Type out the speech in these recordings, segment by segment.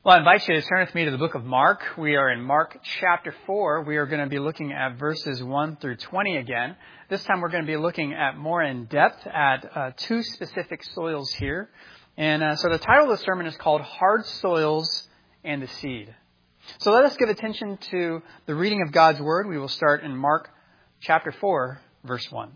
Well, I invite you to turn with me to the book of Mark. We are in Mark chapter 4. We are going to be looking at verses 1 through 20 again. This time we're going to be looking at more in depth at two specific soils here. And so the title of the sermon is called Hard Soils and the Seed. So let us give attention to the reading of God's Word. We will start in Mark chapter 4, verse 1.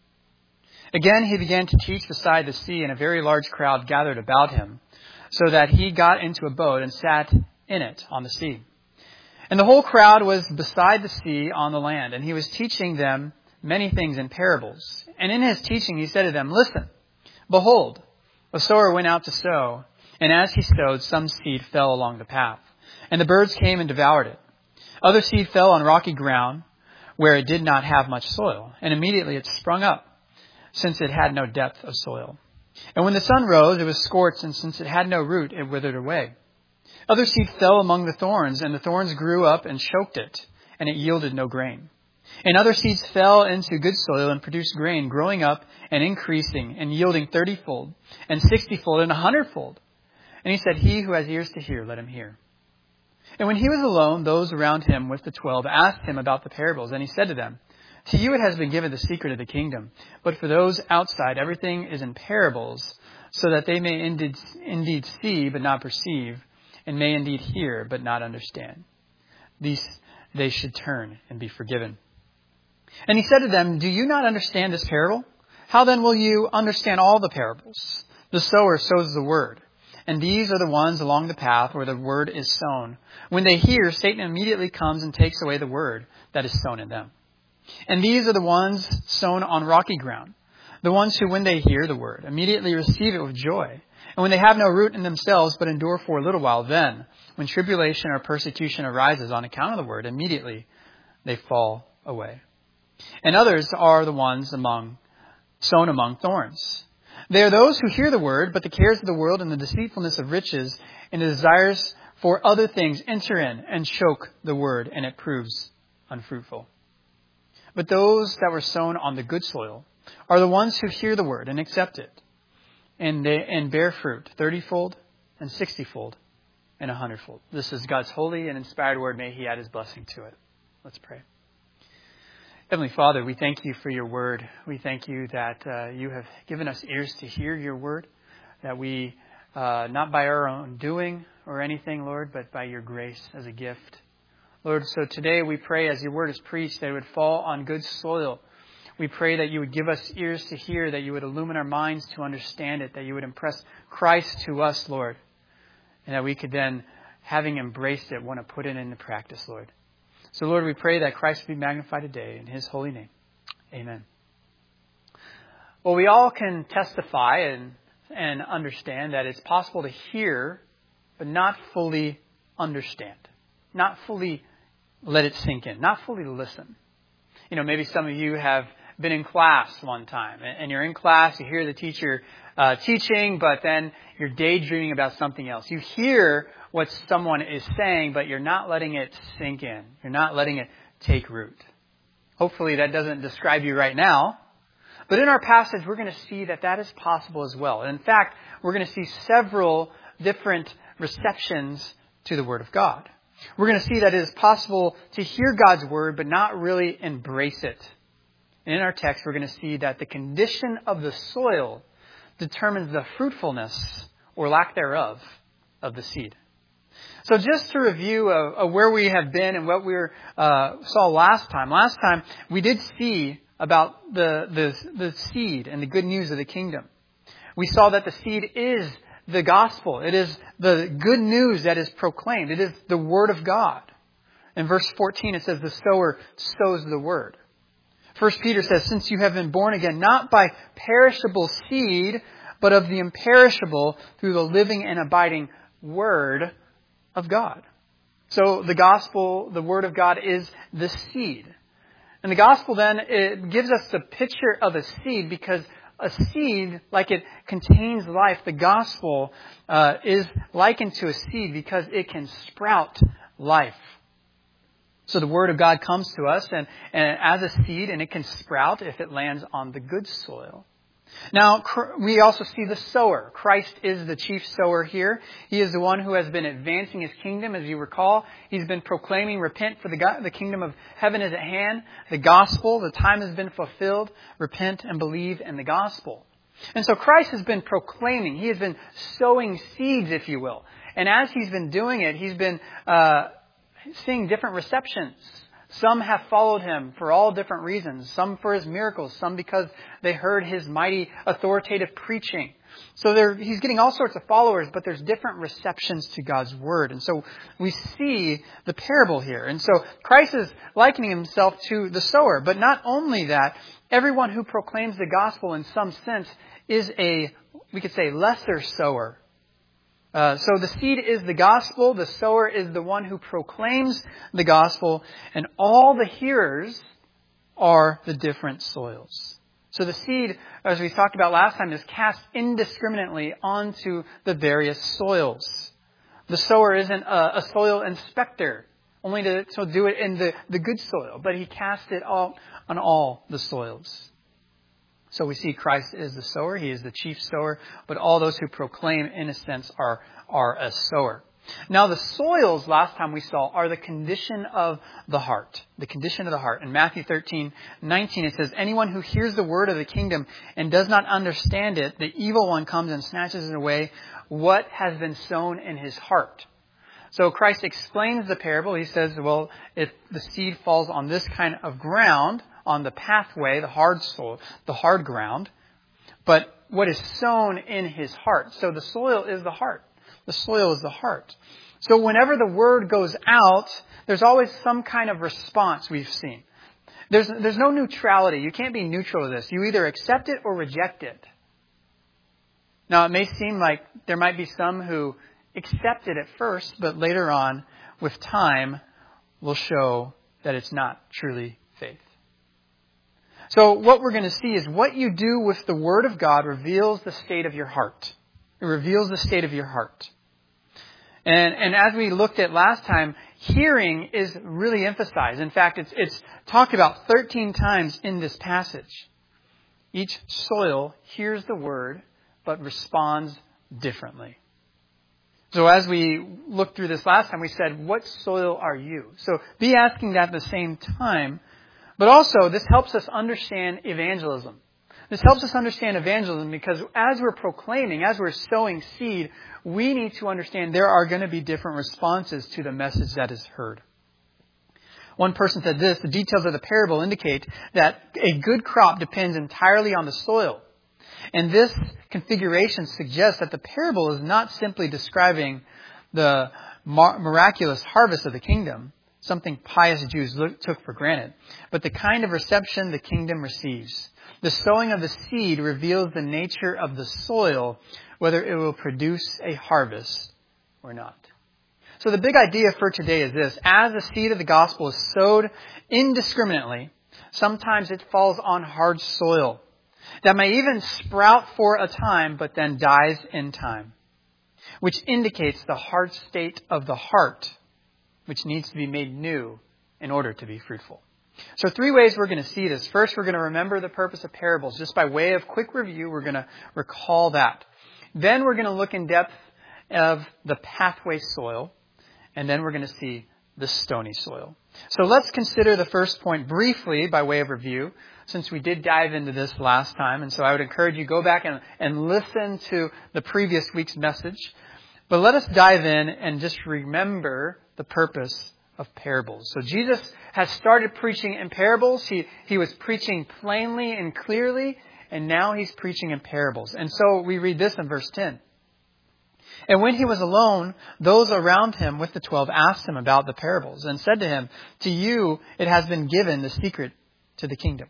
Again, he began to teach beside the sea, and a very large crowd gathered about him, so that he got into a boat and sat in it on the sea. And the whole crowd was beside the sea on the land, and he was teaching them many things in parables. And in his teaching he said to them, "Listen, behold, a sower went out to sow, and as he sowed, some seed fell along the path, and the birds came and devoured it. Other seed fell on rocky ground, where it did not have much soil, and immediately it sprung up, since it had no depth of soil. And when the sun rose, it was scorched, and since it had no root, it withered away. Other seed fell among the thorns, and the thorns grew up and choked it, and it yielded no grain. And other seeds fell into good soil and produced grain, growing up and increasing, and yielding 30-fold, and 60-fold, and 100-fold. And he said, 'He who has ears to hear, let him hear.' And when he was alone, those around him with the 12 asked him about the parables, and he said to them, 'To you it has been given the secret of the kingdom, but for those outside everything is in parables, so that they may indeed see but not perceive, and may indeed hear but not understand. These they should turn and be forgiven.' And he said to them, 'Do you not understand this parable? How then will you understand all the parables? The sower sows the word, and these are the ones along the path where the word is sown. When they hear, Satan immediately comes and takes away the word that is sown in them. And these are the ones sown on rocky ground, the ones who, when they hear the word, immediately receive it with joy. And when they have no root in themselves, but endure for a little while, then, when tribulation or persecution arises on account of the word, immediately they fall away. And others are the ones sown among thorns. They are those who hear the word, but the cares of the world and the deceitfulness of riches and the desires for other things enter in and choke the word, and it proves unfruitful. But those that were sown on the good soil are the ones who hear the word and accept it, and bear fruit 30-fold and 60-fold and 100-fold. This is God's holy and inspired word. May He add His blessing to it. Let's pray. Heavenly Father, we thank You for Your word. We thank You that You have given us ears to hear Your word, that we, not by our own doing or anything, Lord, but by Your grace as a gift. Lord, so today we pray as Your word is preached that it would fall on good soil. We pray that You would give us ears to hear, that You would illumine our minds to understand it, that You would impress Christ to us, Lord, and that we could then, having embraced it, want to put it into practice, Lord. So, Lord, we pray that Christ would be magnified today in His holy name. Amen. Well, we all can testify and understand that it's possible to hear, but not fully understand, not fully let it sink in, not fully listen. You know, maybe some of you have been in class one time, and you're in class, you hear the teacher teaching, but then you're daydreaming about something else. You hear what someone is saying, but you're not letting it sink in. You're not letting it take root. Hopefully that doesn't describe you right now. But in our passage, we're going to see that that is possible as well. And in fact, we're going to see several different receptions to the Word of God. We're going to see that it is possible to hear God's Word, but not really embrace it. And in our text, we're going to see that the condition of the soil determines the fruitfulness or lack thereof of the seed. So just to review of where we have been and what we saw last time. Last time, we did see about the seed and the good news of the kingdom. We saw that the seed is the gospel. It is the good news that is proclaimed. It is the word of God. In verse 14, it says, the sower sows the word. 1 Peter says, since you have been born again, not by perishable seed, but of the imperishable through the living and abiding word of God. So the gospel, the word of God, is the seed. And the gospel then, it gives us the picture of a seed, because a seed, like it contains life, the gospel is likened to a seed because it can sprout life. So the word of God comes to us and as a seed, and it can sprout if it lands on the good soil. Now, we also see the sower. Christ is the chief sower here. He is the one who has been advancing his kingdom. As you recall, he's been proclaiming, repent for the kingdom of heaven is at hand. The gospel, the time has been fulfilled. Repent and believe in the gospel. And so Christ has been proclaiming. He has been sowing seeds, if you will. And as he's been doing it, he's been seeing different receptions. Some have followed him for all different reasons. Some for his miracles. Some because they heard his mighty authoritative preaching. So he's getting all sorts of followers, but there's different receptions to God's word. And so we see the parable here. And so Christ is likening himself to the sower. But not only that, everyone who proclaims the gospel in some sense is we could say, lesser sower. So the seed is the gospel, the sower is the one who proclaims the gospel, and all the hearers are the different soils. So the seed, as we talked about last time, is cast indiscriminately onto the various soils. The sower isn't a soil inspector, only to do it in the good soil, but he casts it all on all the soils. So we see Christ is the sower. He is the chief sower. But all those who proclaim, in a sense, are a sower. Now, the soils, last time we saw, are the condition of the heart. The condition of the heart. In Matthew 13:19, it says, anyone who hears the word of the kingdom and does not understand it, the evil one comes and snatches it away what has been sown in his heart. So Christ explains the parable. He says, well, if the seed falls on this kind of ground, on the pathway, the hard soil, the hard ground, but what is sown in his heart. So the soil is the heart. The soil is the heart. So whenever the word goes out, there's always some kind of response we've seen. There's no neutrality. You can't be neutral to this. You either accept it or reject it. Now, it may seem like there might be some who accept it at first, but later on, with time, will show that it's not truly faith. So what we're going to see is what you do with the Word of God reveals the state of your heart. It reveals the state of your heart. And as we looked at last time, hearing is really emphasized. In fact, it's talked about 13 times in this passage. Each soil hears the Word, but responds differently. So as we looked through this last time, we said, what soil are you? So be asking that at the same time. But also, this helps us understand evangelism. This helps us understand evangelism because as we're proclaiming, as we're sowing seed, we need to understand there are going to be different responses to the message that is heard. One person said this, the details of the parable indicate that a good crop depends entirely on the soil. And this configuration suggests that the parable is not simply describing the miraculous harvest of the kingdom, something pious Jews took for granted, but the kind of reception the kingdom receives. The sowing of the seed reveals the nature of the soil, whether it will produce a harvest or not. So the big idea for today is this. As the seed of the gospel is sowed indiscriminately, sometimes it falls on hard soil that may even sprout for a time, but then dies in time, which indicates the hard state of the heart, which needs to be made new in order to be fruitful. So 3 ways we're going to see this. First, we're going to remember the purpose of parables. Just by way of quick review, we're going to recall that. Then we're going to look in depth of the pathway soil. And then we're going to see the stony soil. So let's consider the first point briefly by way of review, since we did dive into this last time. And so I would encourage you to go back and listen to the previous week's message. But let us dive in and just remember the purpose of parables. So Jesus has started preaching in parables. He was preaching plainly and clearly, and now he's preaching in parables. And so we read this in verse 10. And when he was alone, those around him with the 12 asked him about the parables and said to him, to you it has been given the secret to the kingdom.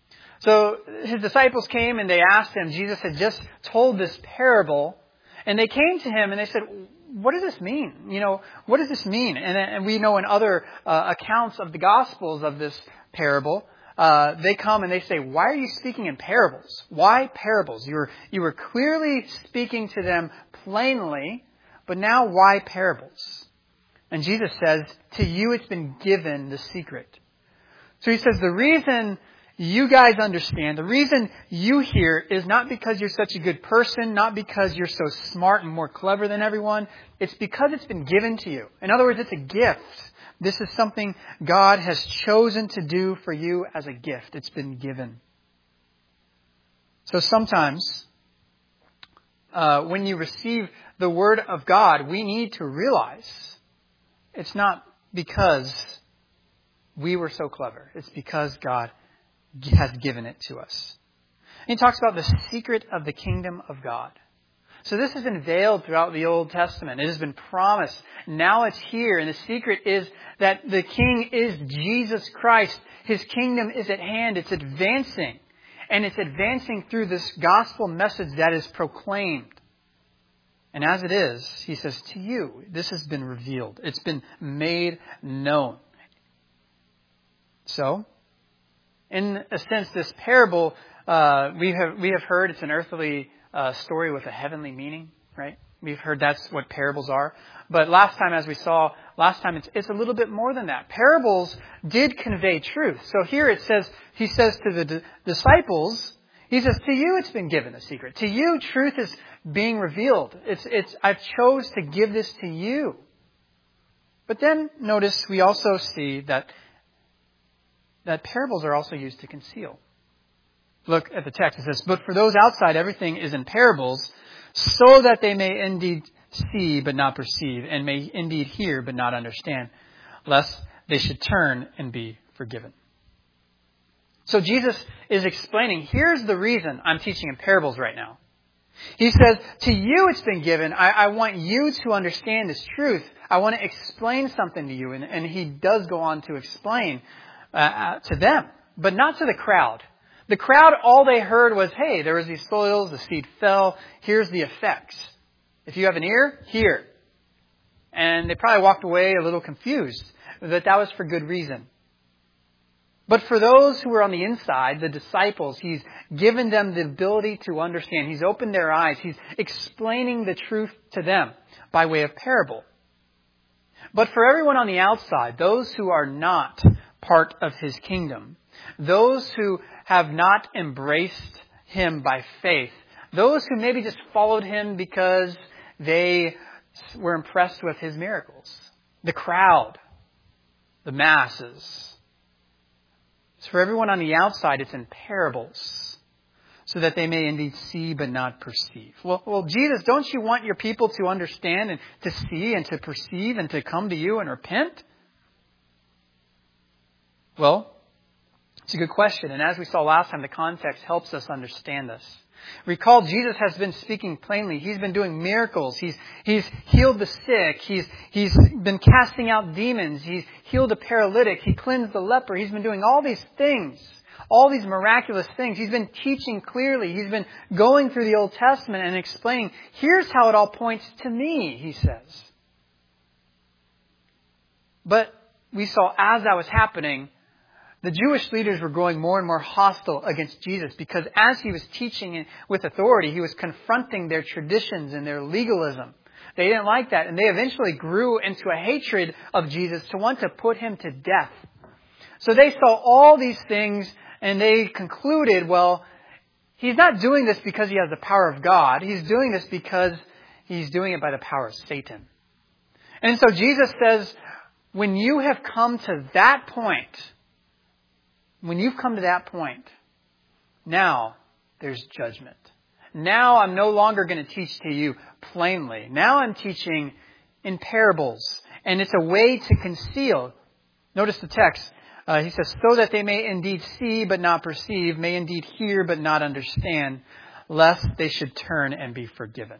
So his disciples came and they asked him, Jesus had just told this parable, and they came to him and they said, what does this mean? What does this mean? And we know in other accounts of the Gospels of this parable, they come and they say, why are you speaking in parables? Why parables? You were clearly speaking to them plainly, but now why parables? And Jesus says, to you it's been given the secret. So he says the reason you guys understand, the reason you hear is not because you're such a good person, not because you're so smart and more clever than everyone. It's because it's been given to you. In other words, it's a gift. This is something God has chosen to do for you as a gift. It's been given. So sometimes, when you receive the Word of God, we need to realize it's not because we were so clever. It's because God has given it to us. And he talks about the secret of the kingdom of God. So this has been veiled throughout the Old Testament. It has been promised. Now it's here. And the secret is that the King is Jesus Christ. His kingdom is at hand. It's advancing. And it's advancing through this gospel message that is proclaimed. And as it is, he says, to you, this has been revealed. It's been made known. So, in a sense, this parable, we have heard it's an earthly story with a heavenly meaning, right? We've heard that's what parables are. But last time it's a little bit more than that. Parables did convey truth. So here it says, he says to the disciples, he says, to you it's been given a secret. To you truth is being revealed. I've chose to give this to you. But then notice we also see that parables are also used to conceal. Look at the text. It says, but for those outside, everything is in parables, so that they may indeed see but not perceive, and may indeed hear but not understand, lest they should turn and be forgiven. So Jesus is explaining, here's the reason I'm teaching in parables right now. He says, to you it's been given. I want you to understand this truth. I want to explain something to you. And he does go on to explain to them, but not to the crowd. The crowd, all they heard was, hey, there was these soils, the seed fell, here's the effects. If you have an ear, hear. And they probably walked away a little confused, that was for good reason. But for those who were on the inside, the disciples, he's given them the ability to understand. He's opened their eyes. He's explaining the truth to them by way of parable. But for everyone on the outside, those who are not part of his kingdom, those who have not embraced him by faith, those who maybe just followed him because they were impressed with his miracles, the crowd, the masses. So for everyone on the outside, it's in parables, so that they may indeed see but not perceive. Well, Jesus, don't you want your people to understand and to see and to perceive and to come to you and repent? Well, it's a good question. And as we saw last time, the context helps us understand this. Recall, Jesus has been speaking plainly. He's been doing miracles. He's healed the sick. He's been casting out demons. He's healed a paralytic. He cleansed the leper. He's been doing all these things, all these miraculous things. He's been teaching clearly. He's been going through the Old Testament and explaining, here's how it all points to me, he says. But we saw as that was happening, the Jewish leaders were growing more and more hostile against Jesus, because as he was teaching with authority, he was confronting their traditions and their legalism. They didn't like that, and they eventually grew into a hatred of Jesus to want to put him to death. So they saw all these things, and they concluded, well, he's not doing this because he has the power of God. He's doing this because he's doing it by the power of Satan. And so Jesus says, when you have come to that point, when you've come to that point, now there's judgment. Now I'm no longer going to teach to you plainly. Now I'm teaching in parables. And it's a way to conceal. Notice the text. He says, so that they may indeed see but not perceive, may indeed hear but not understand, lest they should turn and be forgiven.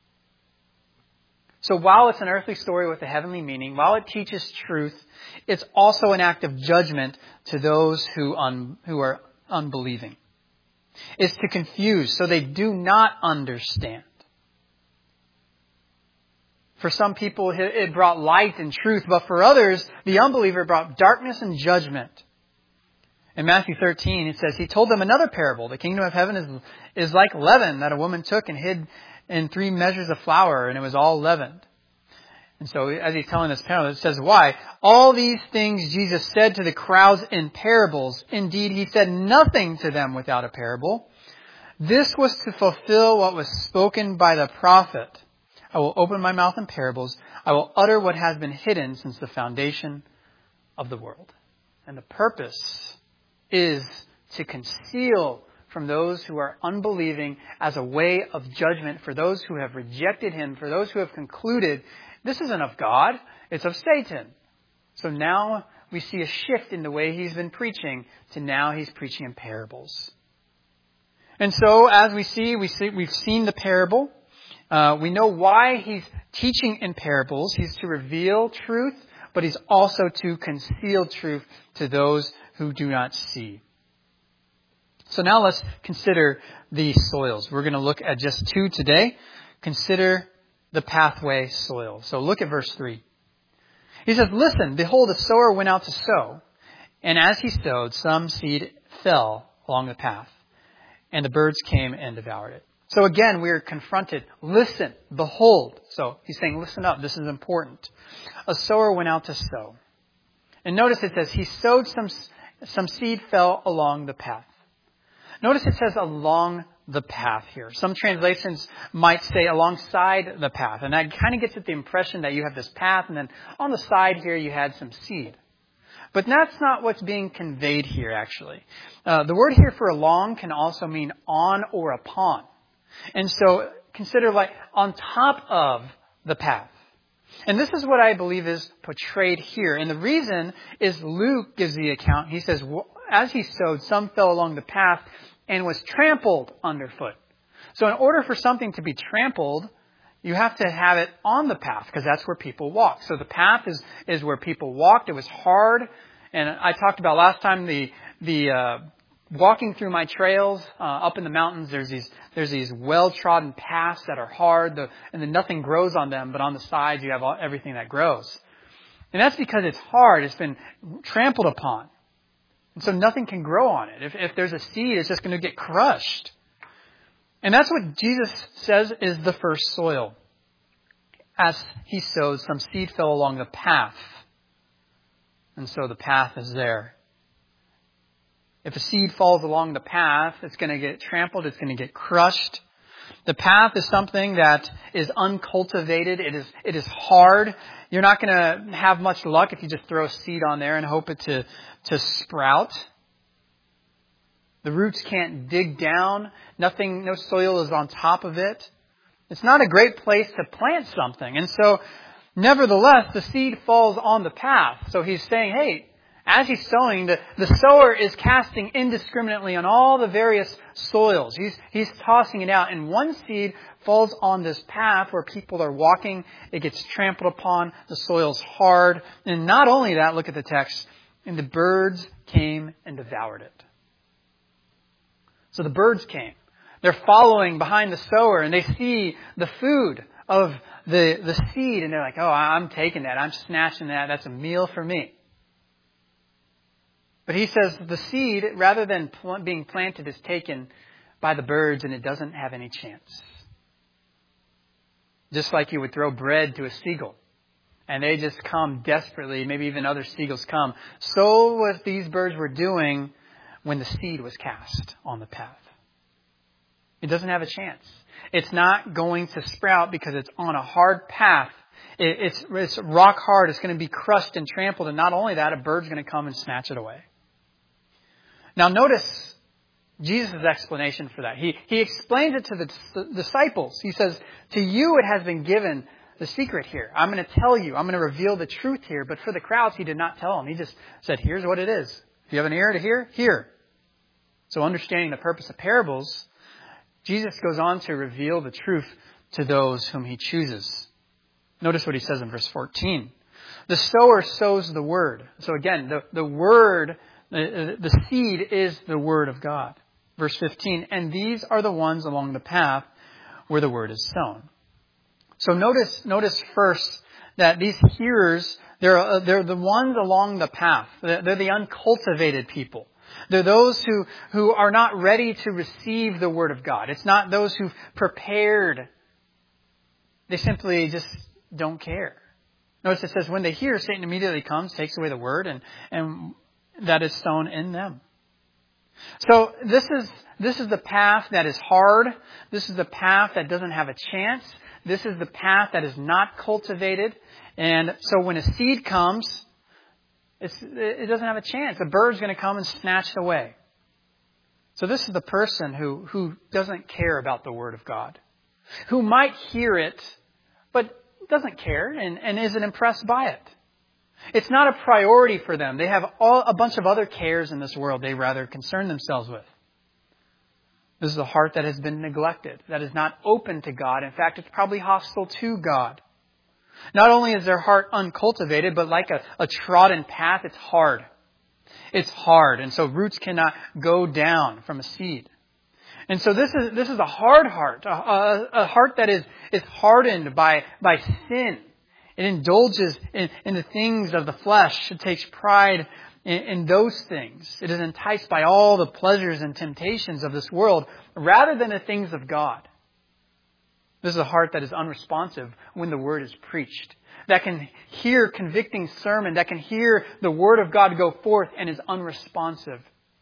So while it's an earthly story with a heavenly meaning, while it teaches truth, it's also an act of judgment to those who are unbelieving. It's to confuse, so they do not understand. For some people, it brought light and truth, but for others, the unbeliever brought darkness and judgment. In Matthew 13, it says, he told them another parable. The kingdom of heaven is like leaven that a woman took and hid in 3 measures of flour, and it was all leavened. And so as he's telling this parable, it says, why? All these things Jesus said to the crowds in parables. Indeed, he said nothing to them without a parable. This was to fulfill what was spoken by the prophet. I will open my mouth in parables. I will utter what has been hidden since the foundation of the world. And the purpose is to conceal from those who are unbelieving as a way of judgment for those who have rejected him, for those who have concluded this isn't of God, it's of Satan. So now we see a shift in the way he's been preaching to now he's preaching in parables. And so as we've seen the parable. We know why he's teaching in parables. He's to reveal truth, but he's also to conceal truth to those who do not see. So now let's consider the soils. We're going to look at just two today. Consider the pathway soil. So look at verse 3. He says, listen, behold, a sower went out to sow. And as he sowed, some seed fell along the path. And the birds came and devoured it. So again, we are confronted. Listen, behold. So he's saying, listen up. This is important. A sower went out to sow. And notice it says, he sowed some seed fell along the path. Notice it says along the path here. Some translations might say alongside the path. And that kind of gets at the impression that you have this path and then on the side here you had some seed. But that's not what's being conveyed here, actually. The word here for along can also mean on or upon. And so consider like on top of the path. And this is what I believe is portrayed here. And the reason is Luke gives the account. He says, as he sowed, some fell along the path and was trampled underfoot. So in order for something to be trampled, you have to have it on the path because that's where people walk. So the path is where people walked. It was hard. And I talked about last time the walking through my trails up in the mountains. There's these well-trodden paths that are hard, and then nothing grows on them, but on the sides you have everything that grows. And that's because it's hard. It's been trampled upon. And so nothing can grow on it. If there's a seed, it's just going to get crushed. And that's what Jesus says is the first soil. As he sows, some seed fell along the path. And so the path is there. If a seed falls along the path, it's going to get trampled. It's going to get crushed. The path is something that is uncultivated. It is hard. You're not going to have much luck if you just throw a seed on there and hope it to sprout. The roots can't dig down. No soil is on top of it. It's not a great place to plant something. And so, nevertheless, the seed falls on the path. So he's saying, hey, as he's sowing, the sower is casting indiscriminately on all the various soils. He's tossing it out. And one seed falls on this path where people are walking. It gets trampled upon. The soil's hard. And not only that, look at the text. And the birds came and devoured it. So the birds came. They're following behind the sower and they see the food of the seed. And they're like, oh, I'm taking that. I'm snatching that. That's a meal for me. But he says the seed, rather than being planted, is taken by the birds and it doesn't have any chance. Just like you would throw bread to a seagull and they just come desperately, maybe even other seagulls come. So what these birds were doing when the seed was cast on the path. It doesn't have a chance. It's not going to sprout because it's on a hard path. It's rock hard. It's going to be crushed and trampled. And not only that, a bird's going to come and snatch it away. Now notice Jesus' explanation for that. He explains it to the disciples. He says, to you it has been given the secret here. I'm going to tell you. I'm going to reveal the truth here. But for the crowds, he did not tell them. He just said, here's what it is. If you have an ear to hear, hear. So understanding the purpose of parables, Jesus goes on to reveal the truth to those whom he chooses. Notice what he says in verse 14. The sower sows the word. So again, the word, the seed is the word of God. Verse 15, and these are the ones along the path where the word is sown. So notice first that these hearers, they're the ones along the path. They're the uncultivated people. They're those who are not ready to receive the word of God. It's not those who've prepared. They simply just don't care. Notice it says, when they hear, Satan immediately comes, takes away the word, and that is sown in them. So this is the path that is hard. This is the path that doesn't have a chance. This is the path that is not cultivated. And so when a seed comes, it doesn't have a chance. The bird's going to come and snatch it away. So this is the person who doesn't care about the Word of God, who might hear it, but doesn't care and isn't impressed by it. It's not a priority for them. They have a bunch of other cares in this world they rather concern themselves with. This is a heart that has been neglected, that is not open to God. In fact, it's probably hostile to God. Not only is their heart uncultivated, but like a trodden path, it's hard. It's hard, and so roots cannot go down from a seed. And so this is a hard heart, a heart that is hardened by sin. It indulges in the things of the flesh. It takes pride in those things. It is enticed by all the pleasures and temptations of this world rather than the things of God. This is a heart that is unresponsive when the Word is preached, that can hear convicting sermon, that can hear the Word of God go forth and is unresponsive.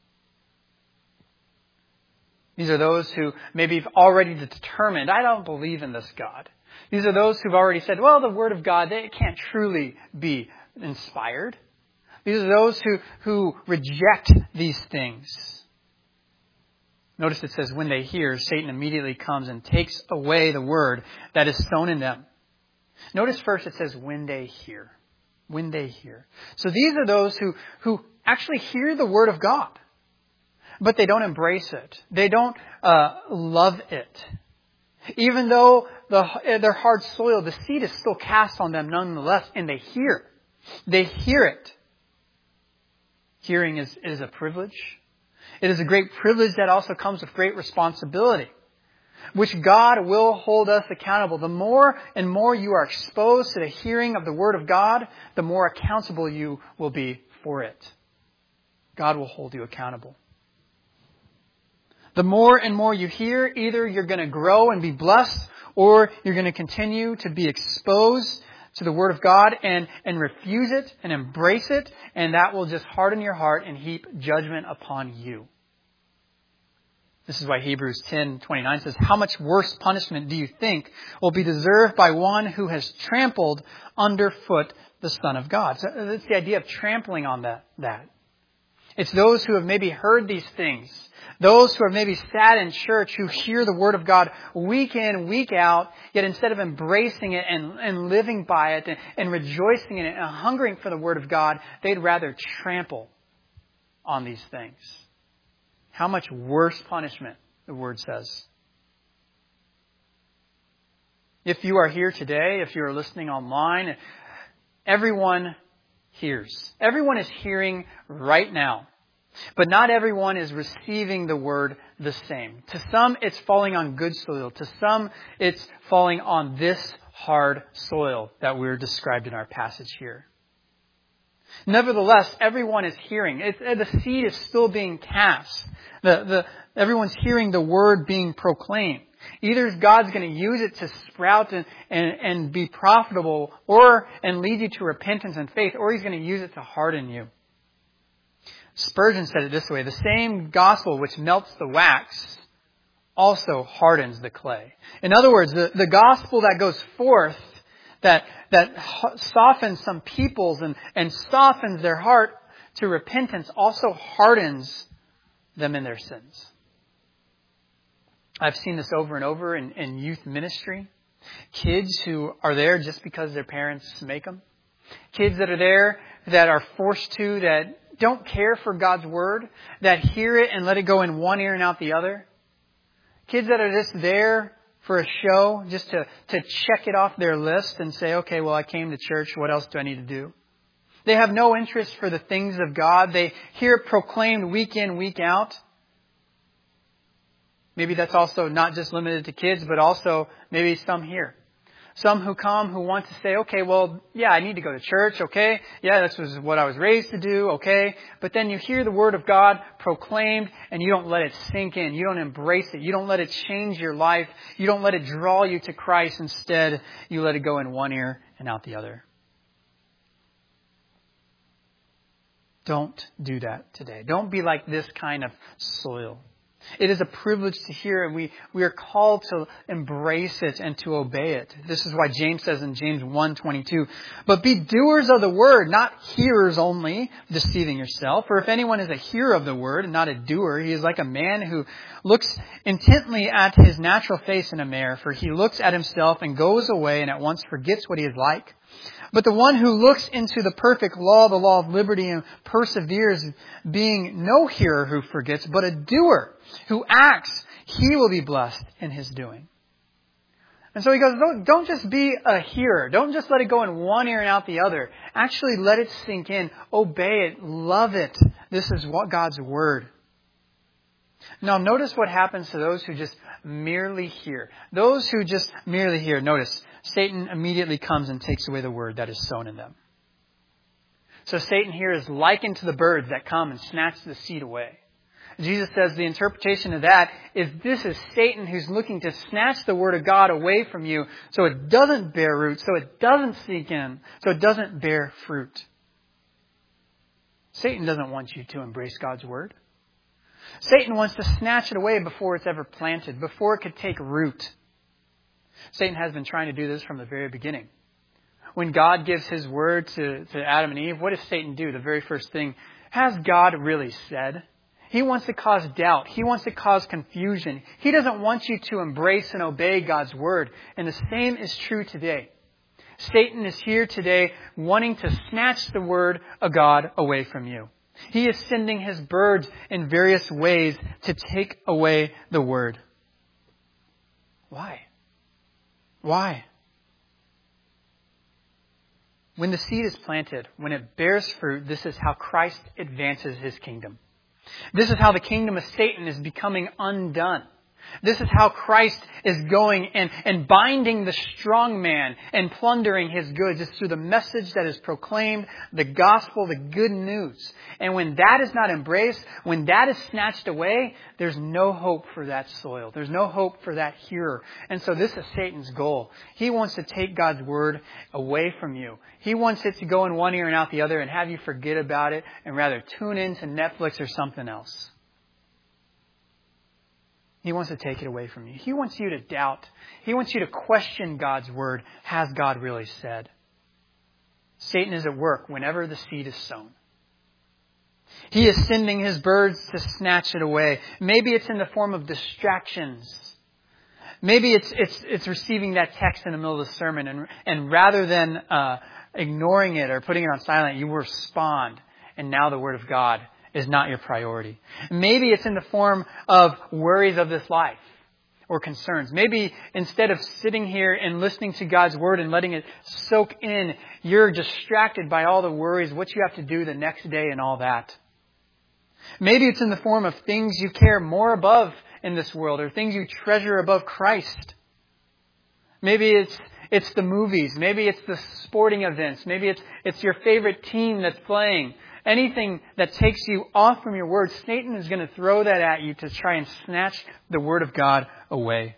These are those who maybe have already determined, I don't believe in this God. These are those who've already said, well, the Word of God, it can't truly be inspired. These are those who reject these things. Notice it says, when they hear, Satan immediately comes and takes away the word that is sown in them. Notice first it says, when they hear. When they hear. So these are those who actually hear the Word of God, but they don't embrace it. They don't love it. Even though they're hard soil, the seed is still cast on them nonetheless, and they hear. They hear it. Hearing is a privilege. It is a great privilege that also comes with great responsibility, which God will hold us accountable. The more and more you are exposed to the hearing of the Word of God, the more accountable you will be for it. God will hold you accountable. The more and more you hear, either you're going to grow and be blessed, or you're going to continue to be exposed to the Word of God and refuse it and embrace it, and that will just harden your heart and heap judgment upon you. This is why Hebrews 10:29 says, how much worse punishment do you think will be deserved by one who has trampled underfoot the Son of God? So that's the idea of trampling on that. It's those who have maybe heard these things, those who have maybe sat in church, who hear the Word of God week in, week out, yet instead of embracing it and living by it and rejoicing in it and hungering for the Word of God, they'd rather trample on these things. How much worse punishment, the Word says. If you are here today, if you are listening online, everyone hears. Everyone is hearing right now. But not everyone is receiving the Word the same. To some, it's falling on good soil. To some, it's falling on this hard soil that we're described in our passage here. Nevertheless, everyone is hearing. The seed is still being cast. Everyone's hearing the Word being proclaimed. Either God's going to use it to sprout and be profitable and lead you to repentance and faith, or He's going to use it to harden you. Spurgeon said it this way, the same gospel which melts the wax also hardens the clay. In other words, the gospel that goes forth, that softens some peoples and softens their heart to repentance, also hardens them in their sins. I've seen this over and over in youth ministry. Kids who are there just because their parents make them. Kids that are there that are forced to, that don't care for God's Word, that hear it and let it go in one ear and out the other. Kids that are just there for a show, just to check it off their list and say, okay, well, I came to church. What else do I need to do? They have no interest for the things of God. They hear it proclaimed week in, week out. Maybe that's also not just limited to kids, but also maybe some here. Some who come who want to say, okay, well, yeah, I need to go to church, okay? Yeah, this was what I was raised to do, okay? But then you hear the Word of God proclaimed and you don't let it sink in. You don't embrace it. You don't let it change your life. You don't let it draw you to Christ. Instead, you let it go in one ear and out the other. Don't do that today. Don't be like this kind of soil. It is a privilege to hear, and we are called to embrace it and to obey it. This is why James says in James 1:22, "But be doers of the word, not hearers only, deceiving yourself. For if anyone is a hearer of the word and not a doer, he is like a man who looks intently at his natural face in a mirror. For he looks at himself and goes away and at once forgets what he is like. But the one who looks into the perfect law, the law of liberty, and perseveres, being no hearer who forgets, but a doer who acts, he will be blessed in his doing." And so he goes, don't just be a hearer. Don't just let it go in one ear and out the other. Actually let it sink in. Obey it. Love it. This is what God's word. Now notice what happens to those who just merely hear. Those who just merely hear. Notice, Satan immediately comes and takes away the word that is sown in them. So Satan here is likened to the birds that come and snatch the seed away. Jesus says the interpretation of that is this is Satan who's looking to snatch the word of God away from you so it doesn't bear root, so it doesn't sink in, so it doesn't bear fruit. Satan doesn't want you to embrace God's word. Satan wants to snatch it away before it's ever planted, before it could take root. Satan has been trying to do this from the very beginning. When God gives his word to Adam and Eve, what does Satan do? The very first thing, has God really said? He wants to cause doubt. He wants to cause confusion. He doesn't want you to embrace and obey God's word. And the same is true today. Satan is here today wanting to snatch the word of God away from you. He is sending his birds in various ways to take away the word. Why? Why? When the seed is planted, when it bears fruit, this is how Christ advances his kingdom. This is how the kingdom of Satan is becoming undone. This is how Christ is going and binding the strong man and plundering his goods. It's through the message that is proclaimed, the gospel, the good news. And when that is not embraced, when that is snatched away, there's no hope for that soil. There's no hope for that hearer. And so this is Satan's goal. He wants to take God's word away from you. He wants it to go in one ear and out the other and have you forget about it and rather tune into Netflix or something else. He wants to take it away from you. He wants you to doubt. He wants you to question God's word. Has God really said? Satan is at work whenever the seed is sown. He is sending his birds to snatch it away. Maybe it's in the form of distractions. Maybe it's receiving that text in the middle of the sermon, and rather than ignoring it or putting it on silent, you respond, and now the word of God is not your priority. Maybe it's in the form of worries of this life or concerns. Maybe instead of sitting here and listening to God's word and letting it soak in, you're distracted by all the worries, what you have to do the next day and all that. Maybe it's in the form of things you care more above in this world or things you treasure above Christ. Maybe it's the movies. Maybe it's the sporting events. Maybe it's your favorite team that's playing. Anything that takes you off from your word, Satan is going to throw that at you to try and snatch the word of God away.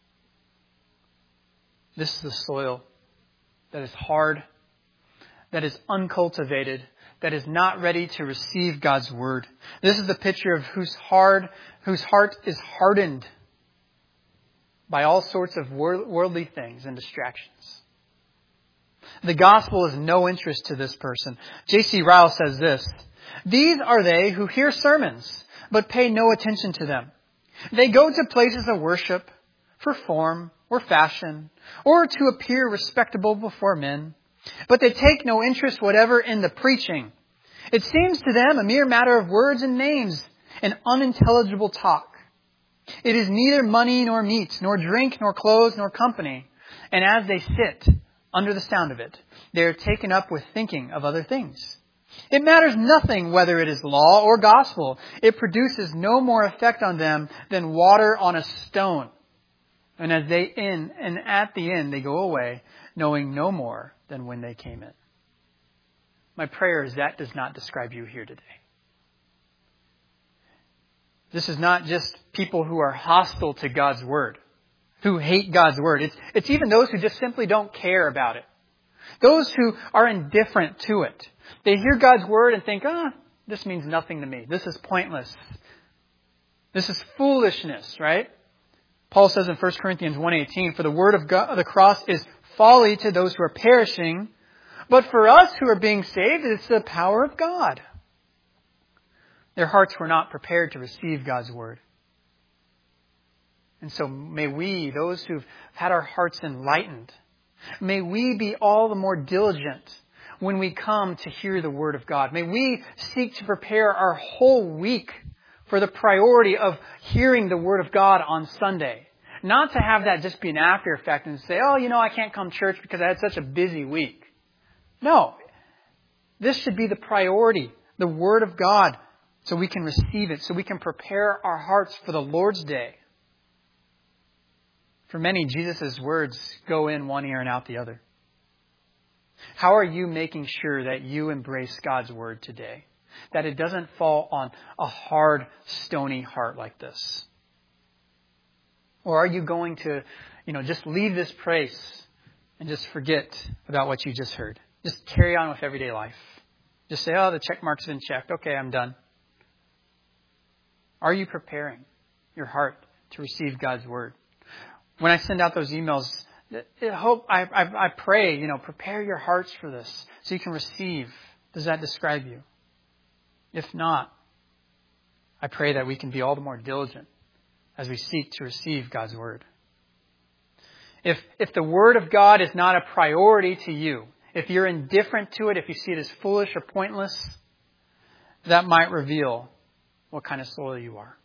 This is the soil that is hard, that is uncultivated, that is not ready to receive God's word. This is the picture of whose heart is hardened by all sorts of worldly things and distractions. The gospel is no interest to this person. J.C. Ryle says this: "These are they who hear sermons, but pay no attention to them. They go to places of worship for form or fashion, or to appear respectable before men, but they take no interest whatever in the preaching. It seems to them a mere matter of words and names, an unintelligible talk. It is neither money nor meat, nor drink, nor clothes, nor company. And as they sit under the sound of it, they are taken up with thinking of other things. It matters nothing whether it is law or gospel. It produces no more effect on them than water on a stone. And at the end they go away, knowing no more than when they came in." My prayer is that does not describe you here today. This is not just people who are hostile to God's word, who hate God's word. It's even those who just simply don't care about it. Those who are indifferent to it. They hear God's word and think, this means nothing to me. This is pointless. This is foolishness, right? Paul says in 1 Corinthians 1:18, for the word of God, the cross is folly to those who are perishing, but for us who are being saved, it's the power of God. Their hearts were not prepared to receive God's word. And so may we, those who've had our hearts enlightened, may we be all the more diligent when we come to hear the word of God. May we seek to prepare our whole week for the priority of hearing the word of God on Sunday. Not to have that just be an after effect and say, oh, I can't come to church because I had such a busy week. No. This should be the priority, the word of God, so we can receive it, so we can prepare our hearts for the Lord's day. For many, Jesus' words go in one ear and out the other. How are you making sure that you embrace God's word today? That it doesn't fall on a hard, stony heart like this? Or are you going to, just leave this place and just forget about what you just heard? Just carry on with everyday life. Just say, oh, the check mark's been checked. Okay, I'm done. Are you preparing your heart to receive God's word? When I send out those emails, I pray, prepare your hearts for this so you can receive. Does that describe you? If not, I pray that we can be all the more diligent as we seek to receive God's word. If the word of God is not a priority to you, if you're indifferent to it, if you see it as foolish or pointless, that might reveal what kind of soil you are.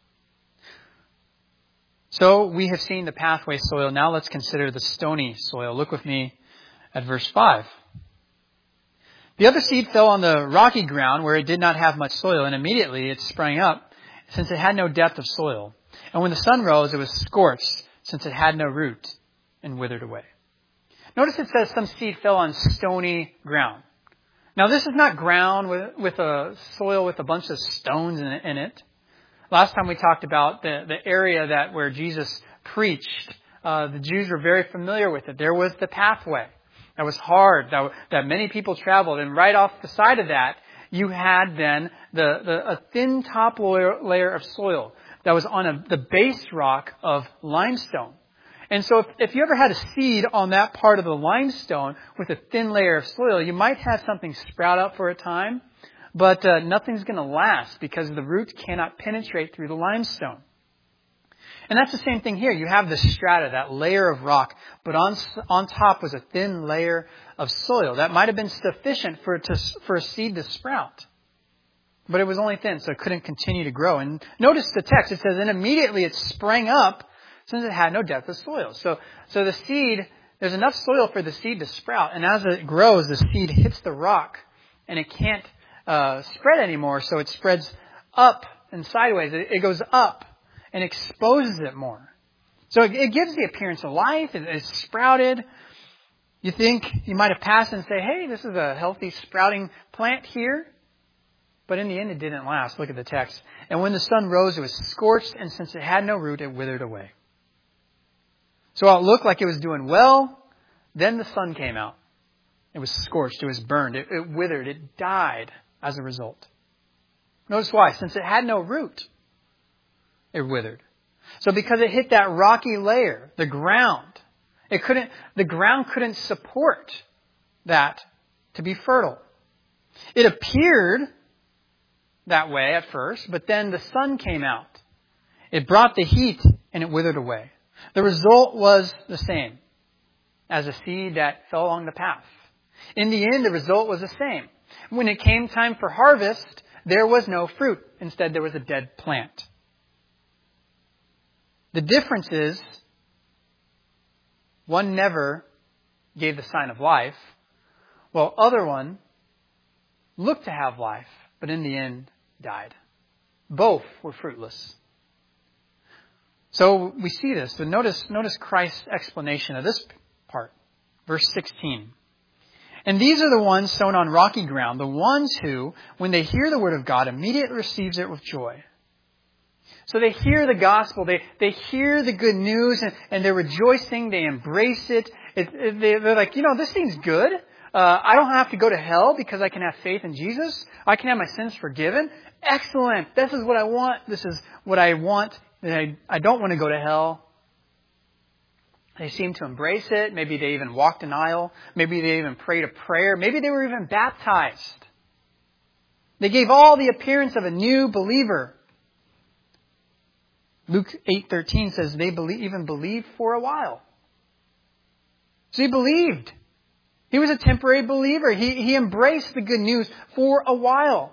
So we have seen the pathway soil. Now let's consider the stony soil. Look with me at verse 5. The other seed fell on the rocky ground where it did not have much soil, and immediately it sprang up, since it had no depth of soil. And when the sun rose, it was scorched, since it had no root, and withered away. Notice it says some seed fell on stony ground. Now this is not ground with a soil with a bunch of stones in it. Last time we talked about the area where Jesus preached. The Jews were very familiar with it. There was the pathway that was hard, that many people traveled. And right off the side of that, you had then a thin top layer of soil that was on the base rock of limestone. And so if you ever had a seed on that part of the limestone with a thin layer of soil, you might have something sprout up for a time, but nothing's going to last because the roots cannot penetrate through the limestone. And that's the same thing here. You have the strata, that layer of rock, but on top was a thin layer of soil. That might have been sufficient for a seed to sprout. But it was only thin, so it couldn't continue to grow. And notice the text. It says, and immediately it sprang up since it had no depth of soil. So the seed, there's enough soil for the seed to sprout. And as it grows, the seed hits the rock and it can't spread anymore. So it spreads up and sideways. It goes up and exposes it more. So it gives the appearance of life. It's sprouted. You think you might have passed and say, hey, this is a healthy sprouting plant here. But in the end, it didn't last. Look at the text. And when the sun rose, it was scorched, and since it had no root, it withered away. So while it looked like it was doing well, then the sun came out. It was scorched. It was burned. It withered. It died as a result. Notice why. Since it had no root, it withered. So because it hit that rocky layer, the ground couldn't support that to be fertile. It appeared that way at first, but then the sun came out. It brought the heat and it withered away. The result was the same as a seed that fell along the path. In the end, the result was the same. When it came time for harvest, there was no fruit. Instead, there was a dead plant. The difference is, one never gave the sign of life, while other one looked to have life, but in the end died. Both were fruitless. So we see this. But notice Christ's explanation of this part. Verse 16. And these are the ones sown on rocky ground, the ones who, when they hear the word of God, immediately receives it with joy. So they hear the gospel, they hear the good news, and they're rejoicing, they embrace it. They're like, this seems good. I don't have to go to hell because I can have faith in Jesus. I can have my sins forgiven. Excellent. This is what I want. This is what I want. I don't want to go to hell. They seemed to embrace it. Maybe they even walked an aisle. Maybe they even prayed a prayer. Maybe they were even baptized. They gave all the appearance of a new believer. Luke 8:13 says they even believed for a while. So he believed. He was a temporary believer. He embraced the good news for a while.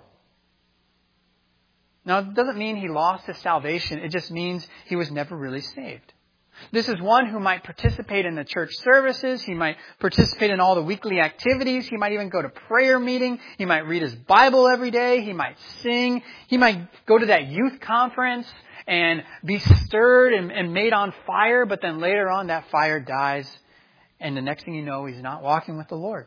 Now, it doesn't mean he lost his salvation. It just means he was never really saved. This is one who might participate in the church services. He might participate in all the weekly activities. He might even go to prayer meeting. He might read his Bible every day. He might sing. He might go to that youth conference and be stirred and made on fire. But then later on, that fire dies. And the next thing you know, he's not walking with the Lord.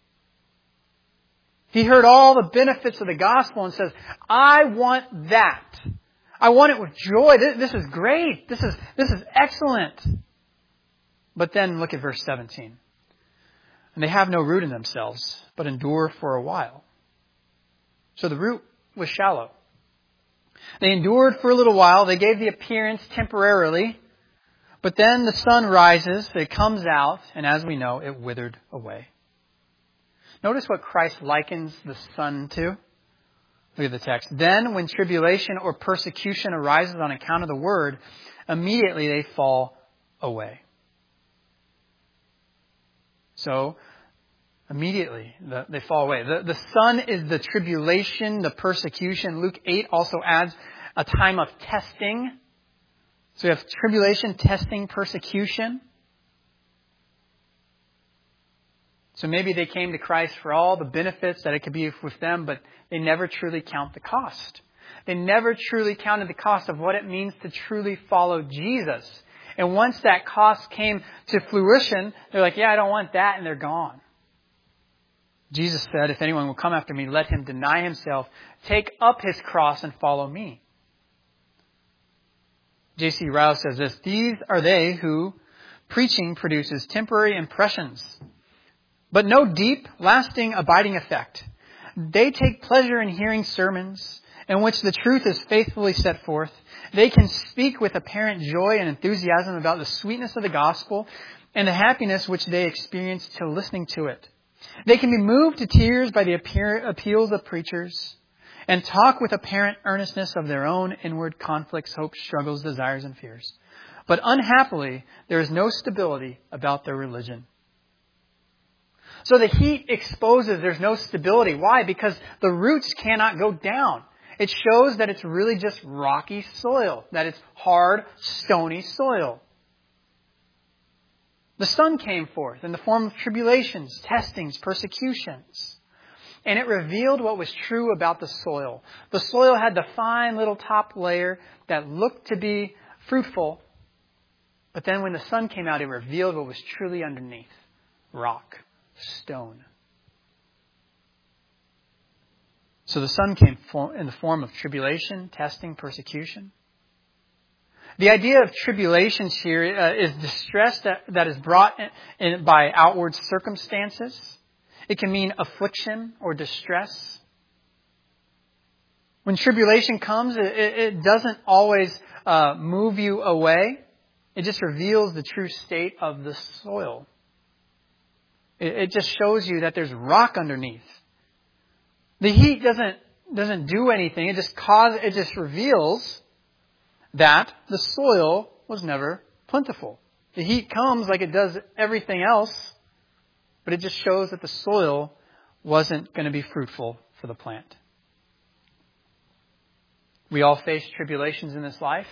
He heard all the benefits of the gospel and says, I want that. I want it with joy. This is great. This is excellent. But then look at verse 17. And they have no root in themselves, but endure for a while. So the root was shallow. They endured for a little while. They gave the appearance temporarily. But then the sun rises, it comes out, and as we know, it withered away. Notice what Christ likens the sun to. Look at the text. Then when tribulation or persecution arises on account of the word, immediately they fall away. So, immediately they fall away. The sun is the tribulation, the persecution. Luke 8 also adds a time of testing. So you have tribulation, testing, persecution. So maybe they came to Christ for all the benefits that it could be with them, but they never truly count the cost. They never truly counted the cost of what it means to truly follow Jesus. And once that cost came to fruition, they're like, yeah, I don't want that, and they're gone. Jesus said, if anyone will come after me, let him deny himself, take up his cross, and follow me. J.C. Ryle says this, these are they who preaching produces temporary impressions, but no deep, lasting, abiding effect. They take pleasure in hearing sermons in which the truth is faithfully set forth. They can speak with apparent joy and enthusiasm about the sweetness of the gospel and the happiness which they experience till listening to it. They can be moved to tears by the appeals of preachers and talk with apparent earnestness of their own inward conflicts, hopes, struggles, desires, and fears. But unhappily, there is no stability about their religion. So the heat exposes there's no stability. Why? Because the roots cannot go down. It shows that it's really just rocky soil, that it's hard, stony soil. The sun came forth in the form of tribulations, testings, persecutions. And it revealed what was true about the soil. The soil had the fine little top layer that looked to be fruitful. But then when the sun came out, it revealed what was truly underneath. Rock, stone. So the sun came in the form of tribulation, testing, persecution. The idea of tribulations here is distress that is brought in by outward circumstances. It can mean affliction or distress. When tribulation comes, it doesn't always move you away. It just reveals the true state of the soil. It just shows you that there's rock underneath. The heat doesn't do anything. It just reveals that the soil was never plentiful. The heat comes like it does everything else, but it just shows that the soil wasn't going to be fruitful for the plant. We all face tribulations in this life.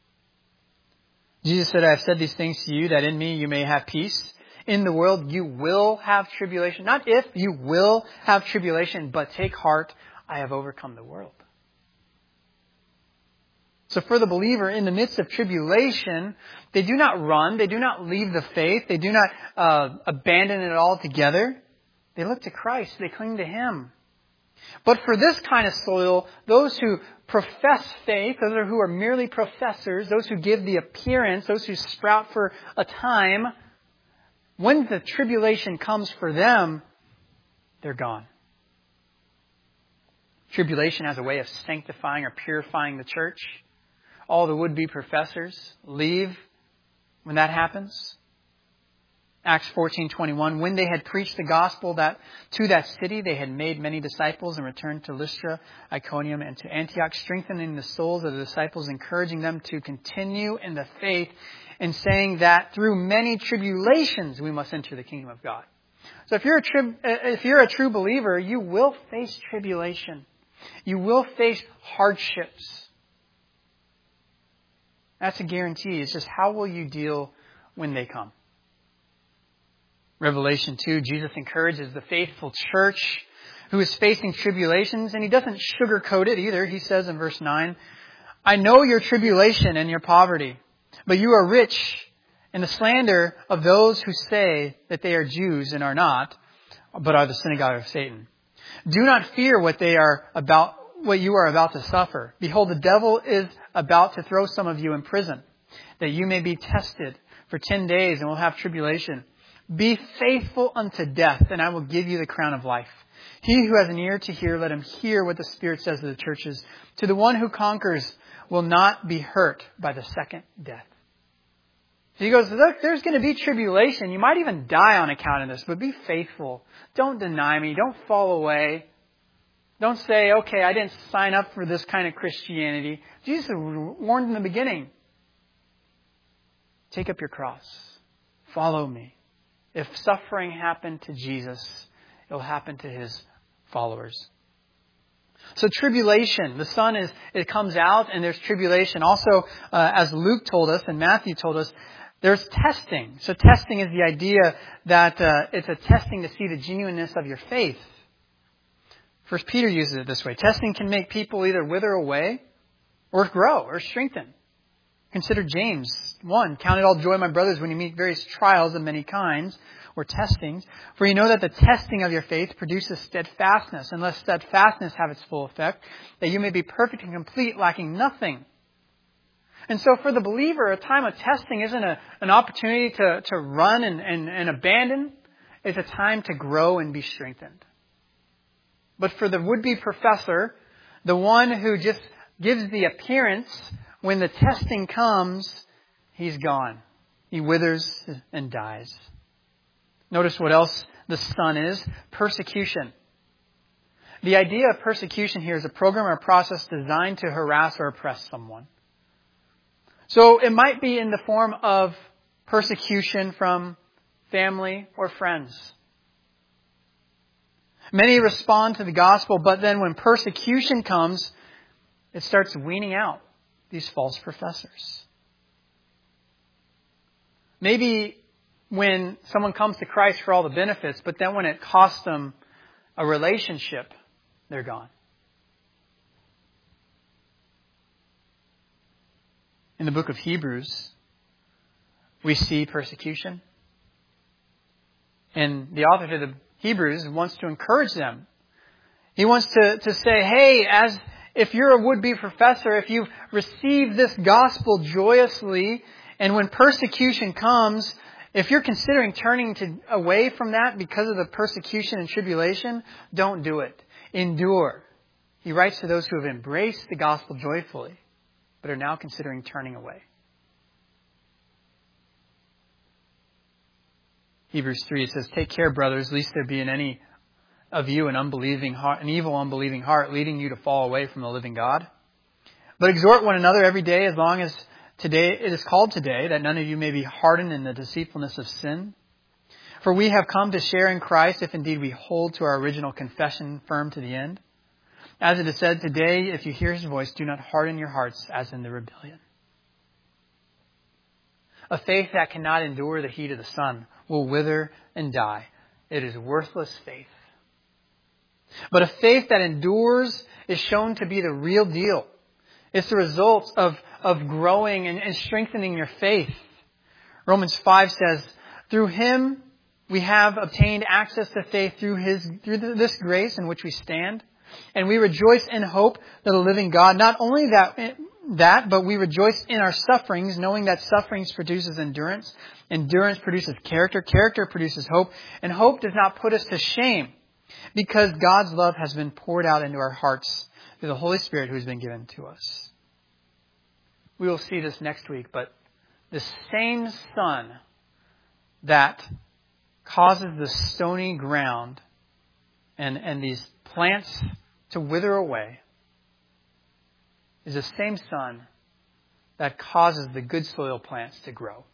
Jesus said, I have said these things to you that in me you may have peace. In the world you will have tribulation. Not if, you will have tribulation, but take heart, I have overcome the world. So for the believer, in the midst of tribulation, they do not run, they do not leave the faith, they do not abandon it altogether. They look to Christ, they cling to Him. But for this kind of soil, those who profess faith, those who are merely professors, those who give the appearance, those who sprout for a time, when the tribulation comes for them, they're gone. Tribulation has a way of sanctifying or purifying the church. All the would-be professors leave when that happens. Acts 14:21, when they had preached the gospel to that city, they had made many disciples and returned to Lystra, Iconium, and to Antioch, strengthening the souls of the disciples, encouraging them to continue in the faith, and saying that through many tribulations we must enter the kingdom of God. So if you're a true believer, you will face tribulation. You will face hardships. That's a guarantee. It's just how will you deal when they come? Revelation 2, Jesus encourages the faithful church who is facing tribulations, and he doesn't sugarcoat it either. He says in verse 9, I know your tribulation and your poverty, but you are rich, and the slander of those who say that they are Jews and are not, but are the synagogue of Satan. Do not fear what you are about to suffer. Behold, the devil is about to throw some of you in prison, that you may be tested for 10 days and will have tribulation. Be faithful unto death, and I will give you the crown of life. He who has an ear to hear, let him hear what the Spirit says to the churches. To the one who conquers will not be hurt by the second death. So he goes, look, there's going to be tribulation. You might even die on account of this, but be faithful. Don't deny me. Don't fall away. Don't say, okay, I didn't sign up for this kind of Christianity. Jesus warned in the beginning. Take up your cross. Follow me. If suffering happened to Jesus, it will happen to his followers. So tribulation, the sun it comes out and there's tribulation. Also, as Luke told us and Matthew told us, there's testing. So testing is the idea that it's a testing to see the genuineness of your faith. First Peter uses it this way. Testing can make people either wither away or grow or strengthen. Consider James 1. Count it all joy, my brothers, when you meet various trials of many kinds or testings. For you know that the testing of your faith produces steadfastness. And let steadfastness have its full effect, that you may be perfect and complete, lacking nothing. And so for the believer, a time of testing isn't an opportunity to run and abandon. It's a time to grow and be strengthened. But for the would-be professor, the one who just gives the appearance, when the testing comes, he's gone. He withers and dies. Notice what else the sun is. Persecution. The idea of persecution here is a program or a process designed to harass or oppress someone. So it might be in the form of persecution from family or friends. Many respond to the gospel, but then when persecution comes, it starts weaning out these false professors. Maybe when someone comes to Christ for all the benefits, but then when it costs them a relationship, they're gone. In the book of Hebrews, we see persecution. And the author to the Hebrews wants to encourage them. He wants to say, hey, if you're a would-be professor, if you've received this gospel joyously, and when persecution comes, if you're considering turning away from that because of the persecution and tribulation, don't do it. Endure. He writes to those who have embraced the gospel joyfully, but are now considering turning away. Hebrews 3, it says, take care, brothers, lest there be in any of you an evil unbelieving heart, leading you to fall away from the living God. But exhort one another every day, as long as today it is called today, that none of you may be hardened in the deceitfulness of sin. For we have come to share in Christ, if indeed we hold to our original confession firm to the end. As it is said, today, if you hear his voice, do not harden your hearts as in the rebellion. A faith that cannot endure the heat of the sun will wither and die. It is worthless faith. But a faith that endures is shown to be the real deal. It's the result of growing and strengthening your faith. Romans 5 says, through him we have obtained access to faith through this grace in which we stand. And we rejoice in hope that the living God, not only that, but we rejoice in our sufferings, knowing that sufferings produces endurance. Endurance produces character. Character produces hope. And hope does not put us to shame, because God's love has been poured out into our hearts through the Holy Spirit who has been given to us. We will see this next week, but the same sun that causes the stony ground and these plants to wither away is the same sun that causes the good soil plants to grow.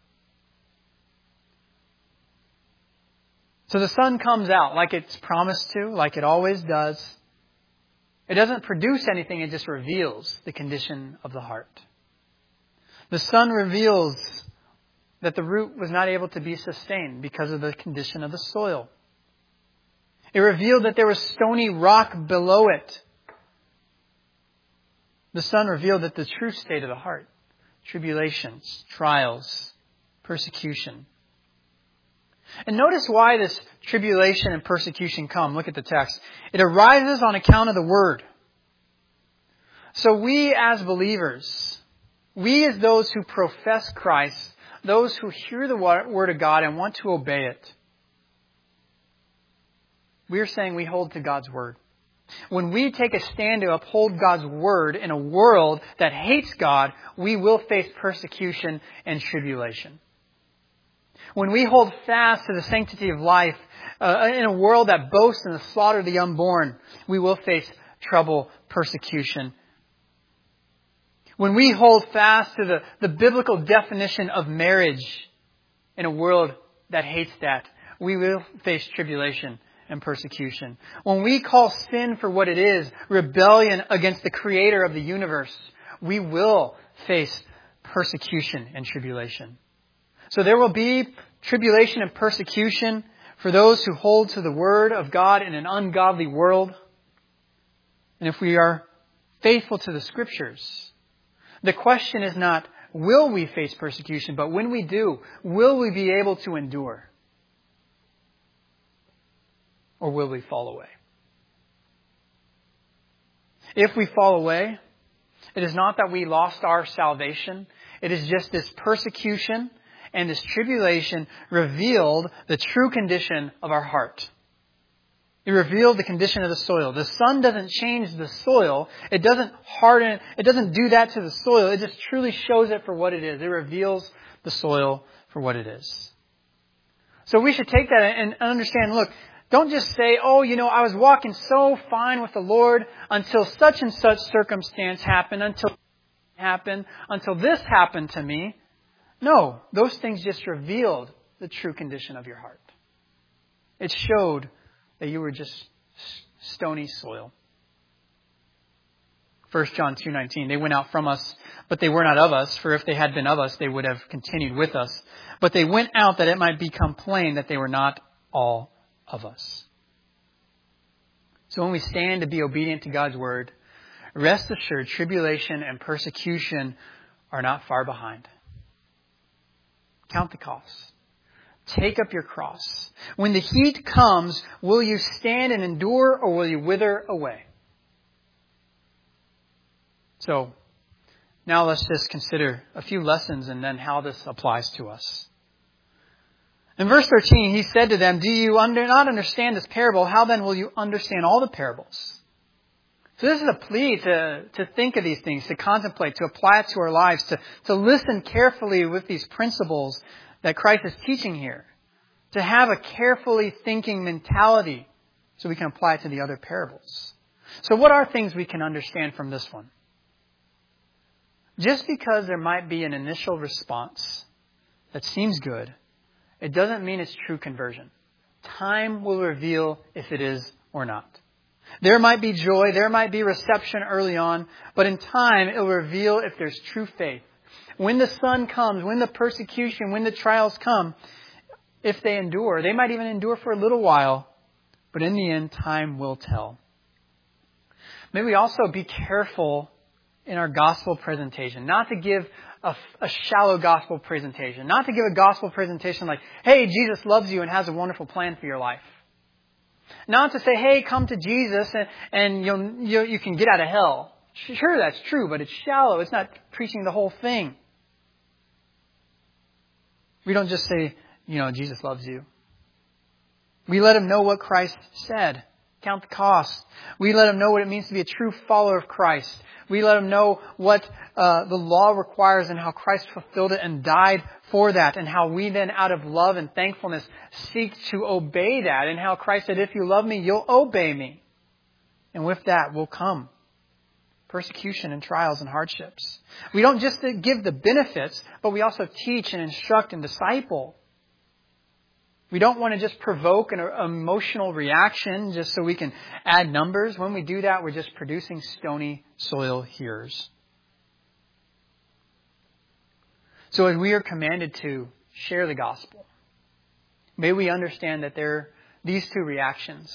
So the sun comes out like it's promised to, like it always does. It doesn't produce anything, it just reveals the condition of the heart. The sun reveals that the root was not able to be sustained because of the condition of the soil. It revealed that there was stony rock below it. The sun revealed that the true state of the heart, tribulations, trials, persecution. And notice why this tribulation and persecution come. Look at the text. It arises on account of the Word. So we as believers, we as those who profess Christ, those who hear the Word of God and want to obey it, we are saying we hold to God's Word. When we take a stand to uphold God's Word in a world that hates God, we will face persecution and tribulation. When we hold fast to the sanctity of life in a world that boasts in the slaughter of the unborn, we will face trouble, persecution. When we hold fast to the biblical definition of marriage in a world that hates that, we will face tribulation and persecution. When we call sin for what it is, rebellion against the Creator of the universe, we will face persecution and tribulation. So there will be tribulation and persecution for those who hold to the Word of God in an ungodly world. And if we are faithful to the Scriptures, the question is not, will we face persecution? But when we do, will we be able to endure? Or will we fall away? If we fall away, it is not that we lost our salvation. It is just this persecution and this tribulation revealed the true condition of our heart. It revealed the condition of the soil. The sun doesn't change the soil. It doesn't harden it. It doesn't do that to the soil. It just truly shows it for what it is. It reveals the soil for what it is. So we should take that and understand, look, don't just say, oh, I was walking so fine with the Lord until such and such circumstance happened, until this happened to me. No, those things just revealed the true condition of your heart. It showed that you were just stony soil. 1 John 2:19, they went out from us, but they were not of us. For if they had been of us, they would have continued with us. But they went out that it might become plain that they were not all of us. So when we stand to be obedient to God's Word, rest assured tribulation and persecution are not far behind. Count the cost. Take up your cross. When the heat comes, will you stand and endure, or will you wither away? So, now let's just consider a few lessons and then how this applies to us. In verse 13, he said to them, do you not understand this parable? How then will you understand all the parables? So this is a plea to think of these things, to contemplate, to apply it to our lives, to listen carefully with these principles that Christ is teaching here, to have a carefully thinking mentality so we can apply it to the other parables. So what are things we can understand from this one? Just because there might be an initial response that seems good, it doesn't mean it's true conversion. Time will reveal if it is or not. There might be joy, there might be reception early on, but in time it will reveal if there's true faith. When the sun comes, when the persecution, when the trials come, if they endure, they might even endure for a little while, but in the end, time will tell. May we also be careful in our gospel presentation, not to give a shallow gospel presentation, not to give a gospel presentation like, hey, Jesus loves you and has a wonderful plan for your life. Not to say, hey, come to Jesus and you can get out of hell. Sure, that's true, but it's shallow. It's not preaching the whole thing. We don't just say, Jesus loves you. We let him know what Christ said. count the cost. We let them know what it means to be a true follower of Christ. We let them know what the law requires and how Christ fulfilled it and died for that, and how we then, out of love and thankfulness, seek to obey that, and how Christ said, if you love me, you'll obey me. And with that will come persecution and trials and hardships. We don't just give the benefits, but we also teach and instruct and disciple. We don't want to just provoke an emotional reaction just so we can add numbers. When we do that, we're just producing stony soil hearers. So as we are commanded to share the gospel, may we understand that there are these two reactions.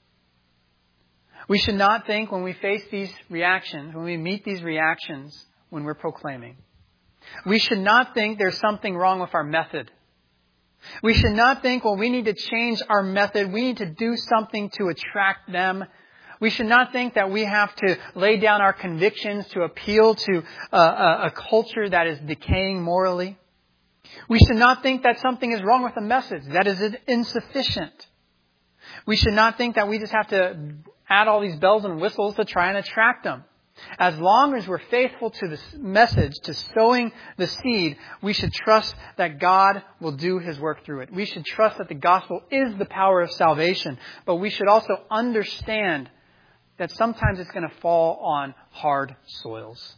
We should not think when we face these reactions, when we meet these reactions when we're proclaiming, we should not think there's something wrong with our method. We should not think, well, we need to change our method. We need to do something to attract them. We should not think that we have to lay down our convictions to appeal to a culture that is decaying morally. We should not think that something is wrong with the message, that is insufficient. We should not think that we just have to add all these bells and whistles to try and attract them. As long as we're faithful to this message, to sowing the seed, we should trust that God will do His work through it. We should trust that the gospel is the power of salvation. But we should also understand that sometimes it's going to fall on hard soils.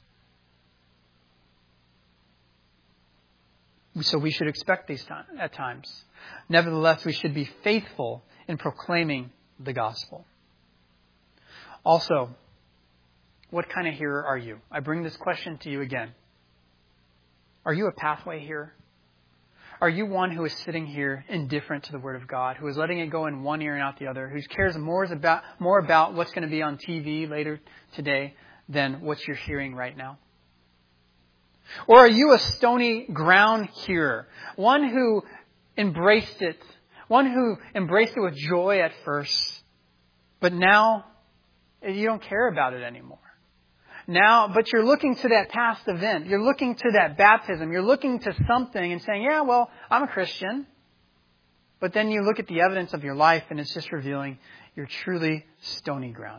So we should expect these at times. Nevertheless, we should be faithful in proclaiming the gospel. Also, what kind of hearer are you? I bring this question to you again. Are you a pathway hearer? Are you one who is sitting here indifferent to the Word of God, who is letting it go in one ear and out the other, who cares more about what's going to be on TV later today than what you're hearing right now? Or are you a stony ground hearer, one who embraced it with joy at first, but now you don't care about it anymore? Now, but you're looking to that past event. You're looking to that baptism. You're looking to something and saying, yeah, well, I'm a Christian. But then you look at the evidence of your life and it's just revealing you're truly stony ground.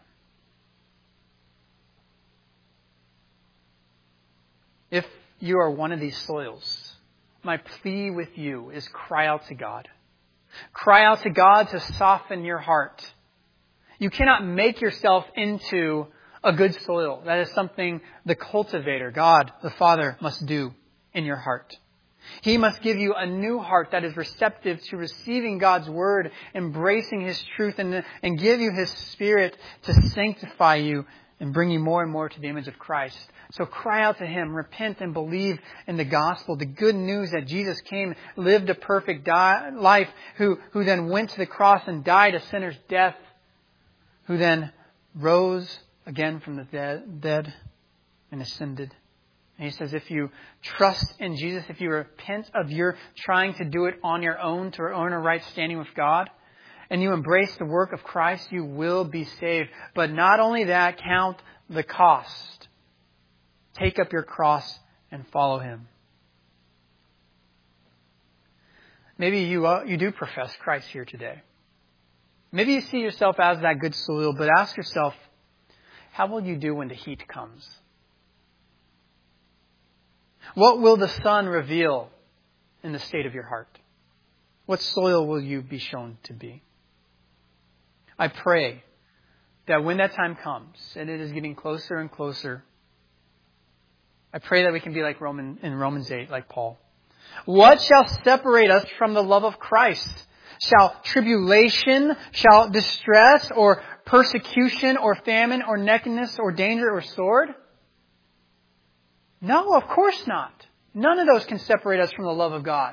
If you are one of these soils, my plea with you is cry out to God. Cry out to God to soften your heart. You cannot make yourself into a good soil. That is something the cultivator, God, the Father, must do in your heart. He must give you a new heart that is receptive to receiving God's Word, embracing His truth, and give you His Spirit to sanctify you and bring you more and more to the image of Christ. So cry out to Him, repent and believe in the gospel, the good news that Jesus came, lived a perfect life, who then went to the cross and died a sinner's death, who then rose again from the dead and ascended. And He says, if you trust in Jesus, if you repent of your trying to do it on your own to earn a right standing with God, and you embrace the work of Christ, you will be saved. But not only that, count the cost. Take up your cross and follow Him. Maybe you do profess Christ here today. Maybe you see yourself as that good soil, but ask yourself, how will you do when the heat comes? What will the sun reveal in the state of your heart? What soil will you be shown to be? I pray that when that time comes, and it is getting closer and closer, I pray that we can be like in Romans 8, like Paul. What shall separate us from the love of Christ? Shall tribulation, shall distress, or persecution, or famine, or nakedness, or danger, or sword? No, of course not. None of those can separate us from the love of God.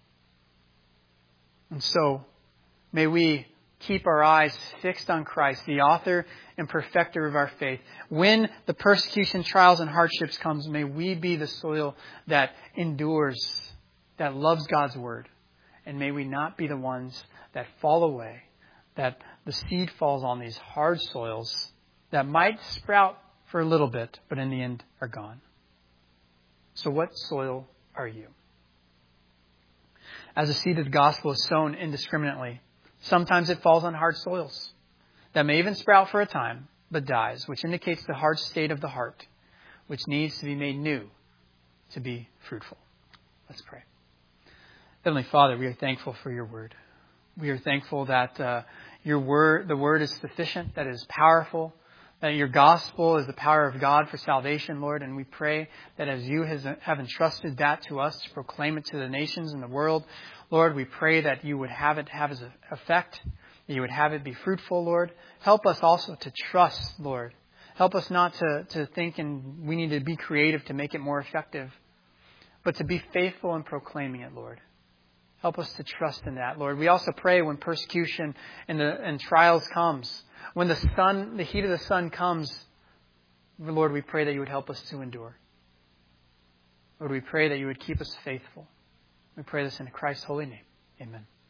And so, may we keep our eyes fixed on Christ, the author and perfecter of our faith. When the persecution, trials, and hardships comes, may we be the soil that endures, that loves God's Word. And may we not be the ones that fall away, that the seed falls on these hard soils that might sprout for a little bit, but in the end are gone. So what soil are you? As the seed of the gospel is sown indiscriminately, sometimes it falls on hard soils. that may even sprout for a time, but dies, which indicates the hard state of the heart, which needs to be made new to be fruitful. Let's pray. Heavenly Father, we are thankful for your word. We are thankful that your word, the word is sufficient, that it is powerful, that your gospel is the power of God for salvation, Lord. And we pray that as you have entrusted that to us to proclaim it to the nations and the world, Lord, we pray that you would have it have its effect, that you would have it be fruitful, Lord. Help us also to trust, Lord. Help us not to think and we need to be creative to make it more effective, but to be faithful in proclaiming it, Lord. Help us to trust in that, Lord. We also pray when persecution and trials comes, when the heat of the sun comes, Lord, we pray that you would help us to endure. Lord, we pray that you would keep us faithful. We pray this in Christ's holy name. Amen.